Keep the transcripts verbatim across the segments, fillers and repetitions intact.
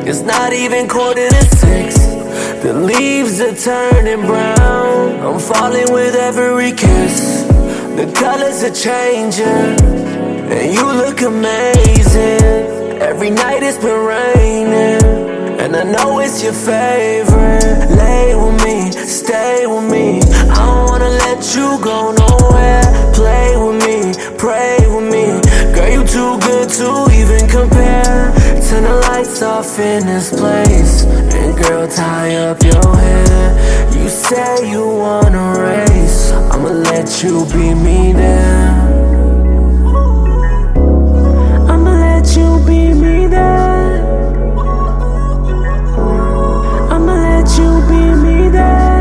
It's not even quarter to six. The leaves are turning brown. I'm falling with every kiss. The colors are changing, and you look amazing. Every night it's been raining, and I know it's your favorite. Lay with me, stay with me. I don't wanna let you go nowhere. Play with me, pray with me. Girl, you too good to even compare. Turn the lights off in this place, and girl, tie up your hair. You say you wanna race, I'ma let you be me there. I'ma let you be me there. I'ma let you be me there.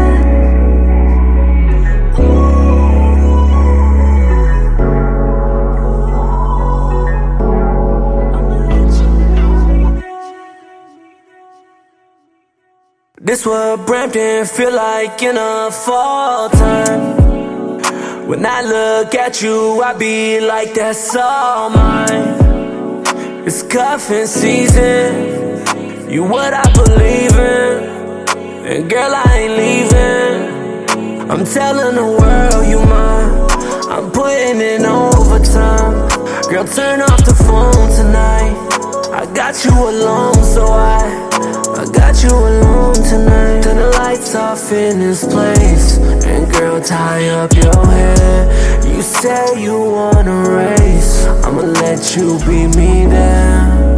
This what Brampton feel like in a fall time. When I look at you, I be like, that's all mine. It's cuffing season, you what I believe in. And girl, I ain't leaving. I'm telling the world you mine. I'm putting in overtime. Girl, turn off the phone tonight. I got you alone, so I I got you alone tonight. Turn the lights off in this place, and girl, tie up your hair. You say you wanna race, I'ma let you be me there.